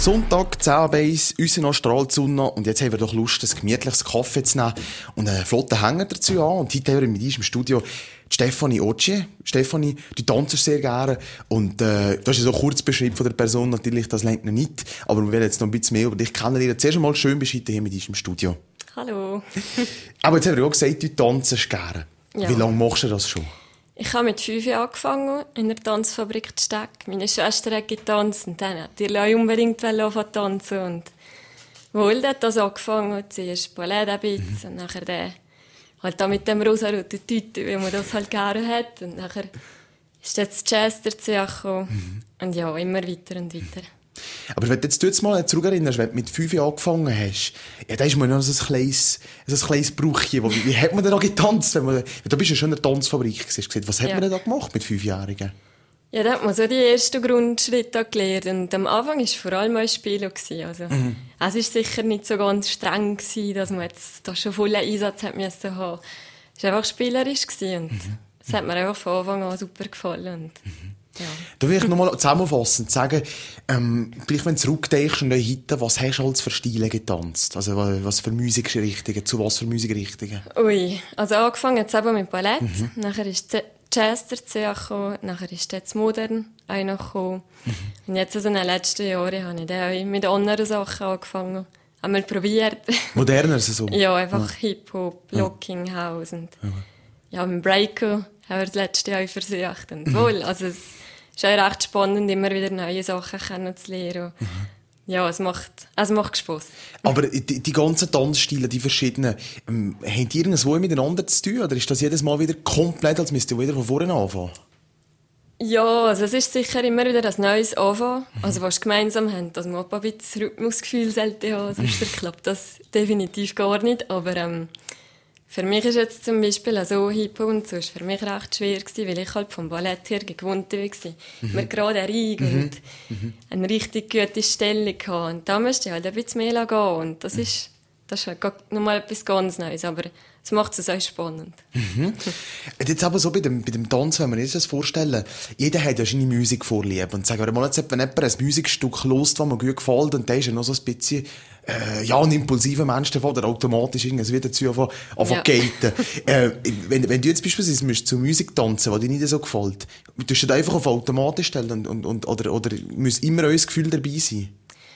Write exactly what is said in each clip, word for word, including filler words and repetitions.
Sonntag, zehn Uhr eins, uns noch strahlt die Sonne und jetzt haben wir doch Lust, ein gemütliches Kaffee zu nehmen und einen flotten Hänger dazu an. Und heute haben wir mit uns im Studio die Stefanie Ogier. Stefanie, du tanzt sehr gerne und äh, du hast ja so kurz beschrieben von der Person, natürlich, das lenkt noch nicht, aber wir werden jetzt noch ein bisschen mehr über dich kennenlernen. Zuerst einmal schön bist du heute hier mit uns im Studio. Hallo. Aber jetzt haben wir auch gesagt, du tanzt gerne. Ja. Wie lange machst du das schon? Ich habe mit fünf Jahren angefangen, in der Tanzfabrik zu stecken. Meine Schwester hat getanzt und dann hat die auch unbedingt anfangen zu tanzen. Und wohl hat das angefangen, zuerst Ballett ein bisschen, mhm. und nachher der, halt da mit dem rosa-roten Tüte, wie man das halt gerne hat. Und nachher ist jetzt Jazz dazu gekommen. Mhm. Und ja, immer weiter und weiter. Aber wenn du jetzt, jetzt mal zurückerinnerst, wenn du mit fünf Jahren angefangen hast, ja, da ist man noch so ein kleines, so ein kleines Brüchchen. Wie, wie hat man denn da getanzt? Wenn man, da bist du ja schon in der Tanzfabrik gewesen. Was hat ja. man denn da gemacht mit Fünfjährigen? Ja, da hat man so die ersten Grundschritte gelernt. Und am Anfang war es vor allem ein Spiel. Also, mhm. Es war sicher nicht so ganz streng, dass man jetzt da schon vollen Einsatz hat müssen haben. Es war einfach spielerisch. Und mhm. es hat mir einfach von Anfang an super gefallen. Und mhm. Ja. Da will ich noch mal zusammenfassend sagen, ähm, vielleicht wenn du zurückdenkst und heute, was hast du als für Stile getanzt? Also was für Musikrichtungen, zu was für Musikrichtungen? Ui, also angefangen jetzt eben mit Ballett, mhm. nachher ist Jazz dazu gekommen, nachher ist jetzt Modern auch noch gekommen. Mhm. Und jetzt also in den letzten Jahren habe ich dann auch mit anderen Sachen angefangen. Haben wir probiert. Moderner so? Ja, einfach ja. Hip-Hop, Locking House und ja, ja mit Breako haben wir das letzte Jahr versucht. Und mhm. wohl, also es ist auch recht spannend, immer wieder neue Sachen kennenzulernen. Mhm. Ja, es macht, es macht Spass. Aber die, die ganzen Tanzstile, die verschiedenen, ähm, haben die irgendwo miteinander zu tun? Oder ist das jedes Mal wieder komplett, als müsst ihr wieder von vorne anfangen? Ja, also es ist sicher immer wieder ein neues Anfangen. Mhm. Also was wir gemeinsam haben, dass man ein bisschen Rhythmusgefühl sollte haben, sonst mhm. klappt das definitiv gar nicht. Aber ähm, für mich ist jetzt zum Beispiel so Hip-Hop und so ist für mich recht schwer gewesen, weil ich halt vom Ballett her gewohnt war. Mhm. Wir gerade rein mhm. und mhm. eine richtig gute Stellung hatten. Und da musste ich halt ein bisschen mehr gehen. Und das ist, das ist halt nochmal etwas ganz Neues. Aber es macht es auch spannend. Mhm. Jetzt aber so bei dem, bei dem Tanz, wenn wir uns das vorstellen, jeder hat ja seine Musikvorliebe. Und sagen wir mal, jetzt, wenn jemand ein Musikstück hört, das mir gut gefällt, und der ist ja noch so ein bisschen, äh, ja, ein impulsiver Mensch davon, der automatisch irgendwie wieder zu anfangen ja. gaten. äh, wenn, wenn du jetzt beispielsweise zu Musik tanzen, die dir nicht so gefällt, tust du das einfach auf automatisch stellen und, und, und, oder, oder muss immer euer Gefühl dabei sein?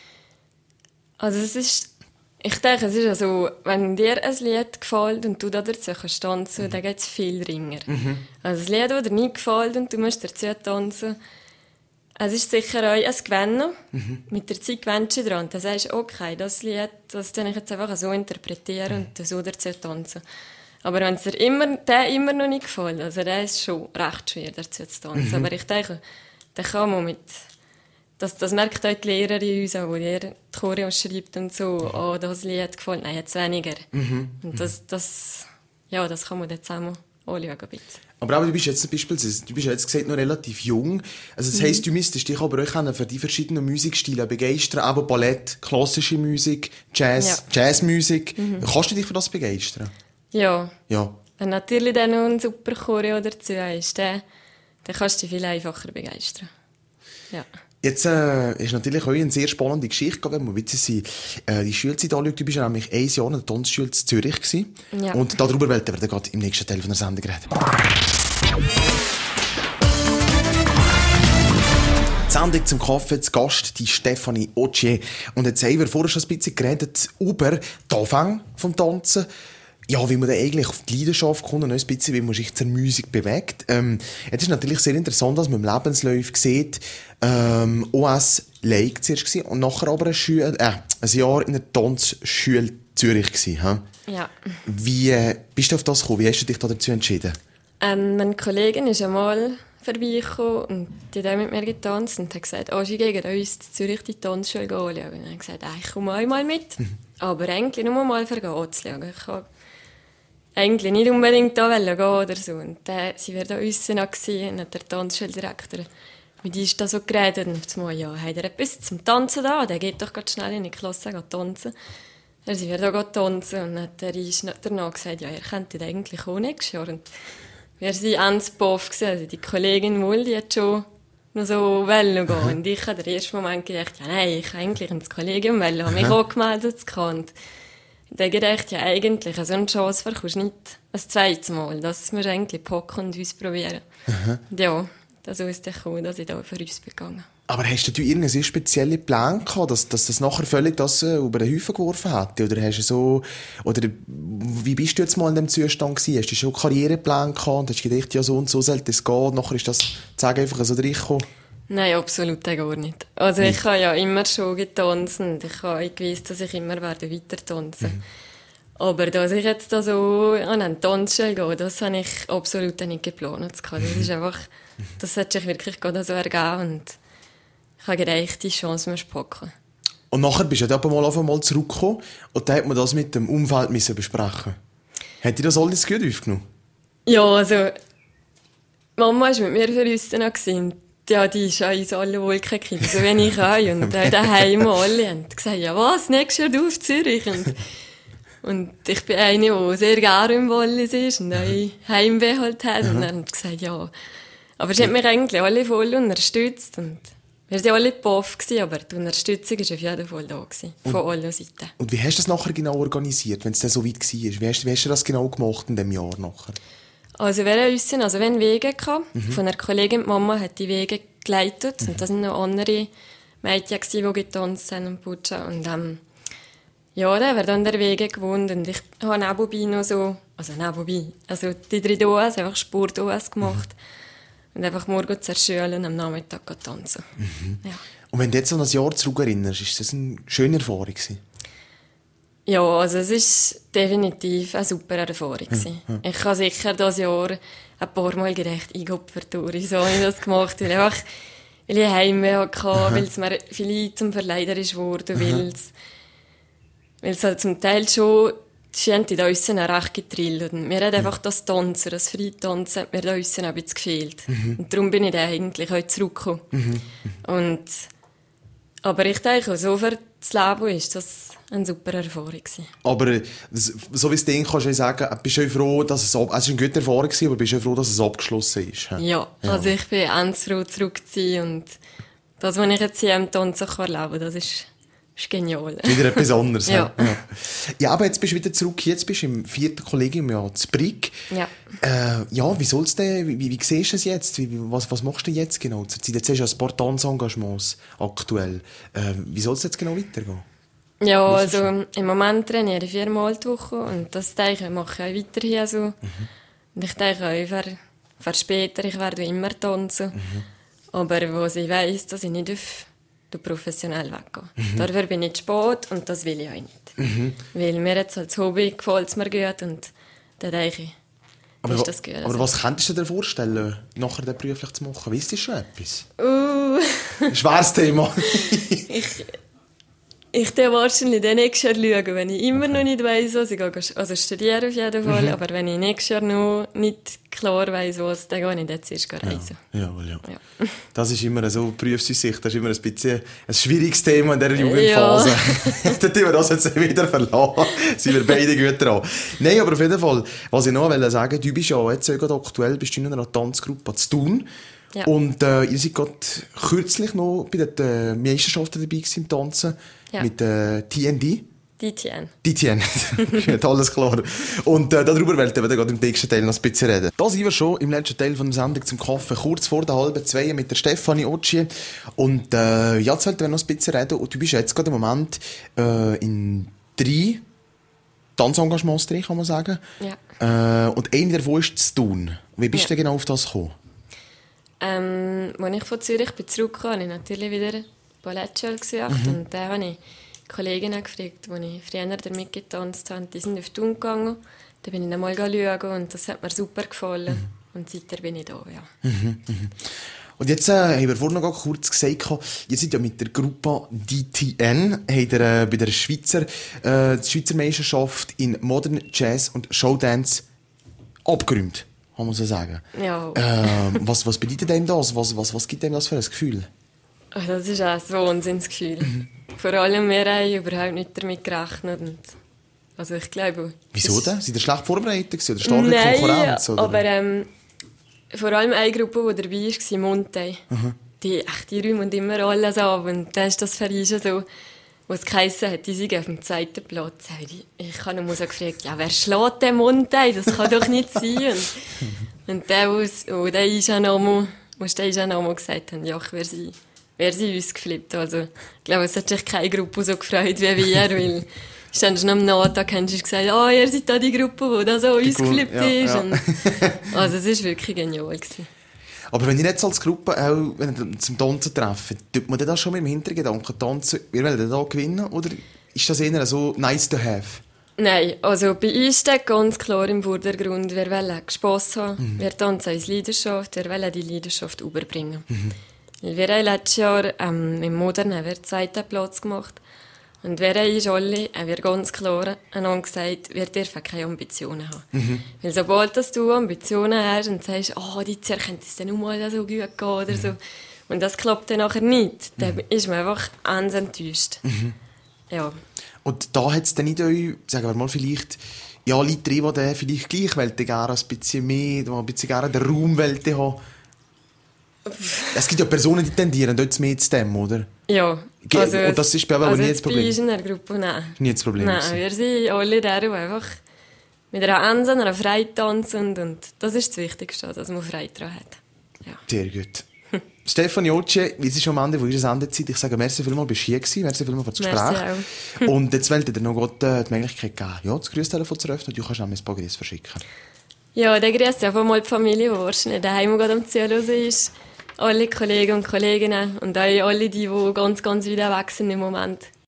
Also es ist Ich denke, es ist ja so, wenn dir ein Lied gefällt und du da dazu kannst tanzen, mhm. dann geht es viel ringer. Mhm. Also das Lied, das dir nicht gefällt und du musst dazu tanzen, es ist sicher auch ein Gewinnen. Mhm. Mit der Zeit gewöhnst du dran. Dann sagst du, okay, das Lied, das kann ich jetzt einfach so interpretieren mhm. und so dazu tanzen. Aber wenn es dir immer, der immer noch nicht gefällt, also der ist schon recht schwer, dazu zu tanzen. Mhm. Aber ich denke, dann kann man mit... Das, das merkt auch die Lehrerin uns auch, die die Choreo schreibt und so, oh, das Lied gefällt, nein, jetzt weniger. Mhm. Und das, das, ja, das kann man dann zusammen anschauen ein bisschen. Aber auch, du bist jetzt beispielsweise, du bist jetzt gesagt noch relativ jung, also das mhm. heisst, du müsstest dich aber auch für die verschiedenen Musikstile begeistern, aber Ballett, klassische Musik, Jazz, ja. Jazzmusik. Mhm. Kannst du dich für das begeistern? Ja. Ja. Wenn natürlich dann noch ein super Choreo dazu ist, dann, dann kannst du dich viel einfacher begeistern. Ja. Jetzt äh, ist natürlich auch eine sehr spannende Geschichte, wenn wir wissen, sie äh, die Schulzeit anschauen. Du bist ja nämlich ein Jahr in der Tanzschule in Zürich gewesen. Ja. Und darüber werden wir dann gerade im nächsten Teil von der Sendung reden. Die Sendung zum Kaffee, zu Gast die Stefanie Ogier. Und jetzt haben wir vorher schon ein bisschen geredet über den Anfang vom Tanzen. Ja, wie man dann eigentlich auf die Leidenschaft kommt und ein bisschen, wie man sich zur Musik bewegt. Ähm, jetzt ist natürlich sehr interessant, dass man im Lebenslauf sieht, ähm, O S Lake zuerst gewesen und nachher aber ein, Schule, äh, ein Jahr in der Tanzschule Zürich gewesen. He? Ja. Wie äh, bist du auf das gekommen? Wie hast du dich da dazu entschieden? Ähm, meine Kollegin ist einmal vorbeigekommen und die hat auch mit mir getanzt und hat gesagt, oh, sie gehen uns in Zürich die Tanzschule anschauen. Und dann habe ich gesagt, ah, ich komme einmal mit, mhm. aber eigentlich nur mal für anzuschauen. Ich habe eigentlich nicht unbedingt da gehen oder so. Und dann sind wir da aussen und hat der Tanzschuldirektor mit uns da so geredet. Und auf einmal, ja, hat er etwas zum Tanzen da? Der geht doch ganz schnell in die Klasse tanzen. Dann sind wir da tanzen und dann hat er uns danach gesagt, ja, ihr kennt das eigentlich auch nächstes Jahr. Und wir waren ganz baff. Also die Kollegin wohl, die hat schon noch so wollen gehen. Und ich habe den ersten Moment gedacht, ja nein, ich kann eigentlich ins Kollegium wollen, habe mich auch gemeldet. Und dann gedacht, ja eigentlich, so eine Chance verkaufst du nicht ein zweites Mal. Das musst du eigentlich packen und ausprobieren. Und ja, das ist dann gekommen, dass ich da für uns begangen. Aber hast du irgendeinen sehr speziellen Plan gehabt, dass, dass das nachher völlig das äh, über den Haufen geworfen hat? Oder hast du so, oder wie bist du jetzt mal in dem Zustand gewesen? Hast du schon einen Karriereplan gehabt und hast gedacht, ja so und so sollte es gehen? Und nachher ist das, sag einfach so reingekommen? Nein, absolut gar nicht. Also ich habe ja immer schon getanzt und ich habe gewusst, dass ich immer werde weiter tanzen. Mhm. Aber dass ich jetzt da so an eine Tanzschule gehe, das habe ich absolut nicht geplant. Das ist einfach, das hat sich wirklich gerade so ergeben und ich habe gedacht, die Chance muss packen. Und nachher bist du ja mal auf einmal zurückgekommen und dann hat man das mit dem Umfeld müssen besprechen. Hat dir das alles gut aufgenommen? Ja, also Mama war mit mir für uns dann gewesen. Ja, die ist an uns alle Wolken, so wie ich auch. Und auch daheim alle haben gesagt, ja was, nächstes Jahr du auf Zürich. Und, und ich bin eine, die sehr gerne im Wallis ist und auch Heimweh halt hat. Und dann haben sie gesagt, ja. Aber sie haben mich eigentlich alle voll unterstützt. Und wir waren alle baff, aber die Unterstützung war auf jeden Fall da gewesen, von und, allen Seiten. Und wie hast du das nachher genau organisiert, wenn es dann so weit war? Wie hast, wie hast du das genau gemacht in diesem Jahr nachher? Also wir haben uns, also wir hatten Wege gehabt. Mhm. Von einer Kollegin, die Mama hat die Wege geleitet. Mhm. Und das waren noch andere Mädchen, die getanzt haben und Putscha. Und ähm, ja, da haben dann der Wege gewohnt. Und ich habe nebenbei noch so, also nebenbei, also die drei Doas, einfach Sport-Doas gemacht. Mhm. Und einfach morgens zur Schule und am Nachmittag tanzen. Mhm. Ja. Und wenn du jetzt an das Jahr zurückerinnerst, ist das eine schöne Erfahrung gewesen? Ja, also es war definitiv eine super Erfahrung. Mhm. Ich habe sicher dieses Jahr ein paar Mal gedacht, ich Opfertour, wieso habe ich das gemacht? Weil, einfach, weil ich Heimweh hatte, weil es mir vielleicht zum Verleider ist geworden, weil es, weil es halt zum Teil schon, die haben da uns recht getrillt. Und mir hat einfach das Tanzen, das Freitanzen, hat mir da uns ein bisschen gefehlt. Mhm. Und darum bin ich dann eigentlich heute zurückgekommen. Mhm. Und, aber ich denke, so für das Leben ist das eine super Erfahrung gewesen. Aber so wie es denkst, kannst du sagen, bist du froh, dass es, ab- es ist eine gute Erfahrung gewesen, aber bist du froh, dass es abgeschlossen ist? He? Ja, ja, also ich bin ganz froh, zurück zu sein und das, was ich jetzt hier am Tanzen erleben kann, das ist, ist genial. Wieder etwas anderes. Ja. ja. Ja, aber jetzt bist du wieder zurück, jetzt bist du im vierten Kollegium, ja, zu Brig. Ja. Äh, ja, wie soll's denn, wie, wie siehst du es jetzt? Wie, was, was machst du jetzt genau zur Zeit? Jetzt hast du ja ein paar Tanzenengagements aktuell. Äh, wie soll es jetzt genau weitergehen? Ja, also im Moment trainiere ich viermal die Woche und das denke ich, mache ich auch weiterhin so. Mhm. Und ich denke auch, für, für später, ich werde immer tanzen. Mhm. Aber was ich weiss, dass ich nicht auf den professionell weggehe. Mhm. Dafür bin ich zu spät und das will ich auch nicht. Mhm. Weil mir jetzt als Hobby gefällt es mir gut und dann denke ich, aber, ist das gut. Aber also. Was könntest du dir vorstellen, nachher den beruflich zu machen? Weißt du schon etwas? Uh. Schweres Thema. ich... Ich werde wahrscheinlich dann nächstes Jahr schauen, wenn ich immer noch nicht weiss, was ich gehe. Also studiere auf jeden Fall, mhm. aber wenn ich nächstes Jahr noch nicht klar weiss, was, dann gehe ich jetzt erst reisen. Ja, ja, ja. ja. Das ist immer so, Berufsaussicht, das ist immer ein bisschen ein schwieriges Thema in dieser Jugendphase. Ja. Dann tun wir das jetzt wieder verlassen. Sind wir beide gut dran. Nein, aber auf jeden Fall, was ich noch sagen wollte, du bist ja jetzt gerade aktuell bist du in einer Tanzgruppe zu Thun. Ja. Und äh, ihr seid gerade kürzlich noch bei den äh, Meisterschaften dabei gewesen im Tanzen. Ja. Mit äh, T N D. D T N. D T N. Alles klar. Und äh, darüber wollen wir gerade im nächsten Teil noch ein bisschen reden. Da sind wir schon im letzten Teil von der Sendung zum Kaffee, kurz vor der halben zwei mit der Stefanie Otschi. Und äh, ja, jetzt wollten wir noch ein bisschen reden. Und du bist jetzt gerade im Moment äh, in drei Tanzengagements drin, kann man sagen. Ja. Äh, und einer davon ist zu tun. Wie bist ja. du genau auf das gekommen? Ähm, als ich von Zürich bin zurückgekommen, habe ich natürlich wieder Ballettschule gesucht. Mhm. Und dann habe ich Kolleginnen gefragt, die ich früher damit getanzt habe. Die sind auf Thun gegangen. Da bin ich dann mal schauen und das hat mir super gefallen. Mhm. Und seitdem bin ich da, ja. Mhm. Mhm. Und jetzt äh, haben wir vorhin noch kurz gesagt, ihr seid ja mit der Gruppe D T N, habt ihr äh, bei der Schweizer, äh, die Schweizer Meisterschaft in Modern Jazz und Showdance abgeräumt. Kann man so sagen. Ja. Äh, was, was bedeutet dem das? Was, was, was gibt dem das für ein Gefühl? Das ist auch ein Wahnsinnsgefühl. Mhm. Vor allem wir haben überhaupt nicht damit gerechnet. Und also ich glaube... Wieso denn? Seid ihr schlecht vorbereitet oder starke Nein, Konkurrenz? Oder? Aber ähm, vor allem eine Gruppe, die dabei war, Monte. Mhm. die, ach, die räumen immer alles ab. Und dann ist das für ihn schon so, was geheissen hat, die sind auf dem zweiten Platz. Ich, ich habe ihn so gefragt, ja, wer schlägt den Mund ein? Das kann doch nicht sein. Und, und der, was, oh, der ist auch noch mal, was der ist auch noch mal gesagt haben, ja, wäre sie, wäre sie uns geflippt. Also, ich glaube, es hat sich keine Gruppe so gefreut wie wir, weil ist dann schon am Nachmittag hast du gesagt, ah, oh, ihr seid da die Gruppe, die da so uns geflippt ja, ist. Ja. Und, also, es war wirklich genial gewesen. Aber wenn ihr jetzt als Gruppe auch wenn ihr zum Tanzen treffen, tut man das schon mit dem Hintergedanken tanzen, wir wollen da gewinnen, oder ist das eher so nice to have? Nein, also bei uns steht ganz klar im Vordergrund, wir wollen Spass haben, mhm. wir tanzen als Leidenschaft, wir wollen die Leidenschaft überbringen. Mhm. Wir haben letztes Jahr ähm, im Modern haben wir den zweiten Platz gemacht. Und wir haben alle, haben wir ganz klar einander gesagt, wir dürfen keine Ambitionen haben. Mhm. Weil sobald dass du Ambitionen hast und sagst, oh, die Jahr könnte es dann auch mal so gut gehen oder mhm. so, und das klappt dann nachher nicht, dann mhm. ist man einfach ganz enttäuscht. Mhm. Ja. Und da hat es dann nicht euch, sagen wir mal, vielleicht, ja, Leute drin, die dann vielleicht gleich wollen, gerne ein bisschen mehr, die ein bisschen gerne den Raum wollen haben. Es gibt ja Personen, die tendieren dort mehr zu dem, oder? Ja. Also, und das ist bei aber also nie das Problem? Also in der Gruppe, nein. Nie das Problem? Nein, wir sind alle da, die einfach mit einer Ansen, einer Freude tanzen und das ist das Wichtigste, dass man Freude daran hat. Ja. Sehr gut. Stefan Joce, wie ist schon am Ende von unserer Sendezeit? Ich sage merci vielmals, bist du hier gewesen, merci vielmals für das Gespräch. Und jetzt wollte dir noch Gott äh, die Möglichkeit geben, ja, das Grüßtelefon zu öffnen, du kannst auch ein paar Grüße verschicken. Ja, dann grüße einfach mal die Familie, die wahrscheinlich daheim gerade am Zuhören ist. Alle Kollegen und Kolleginnen und auch alle die, die ganz, ganz weit weg sind im Moment.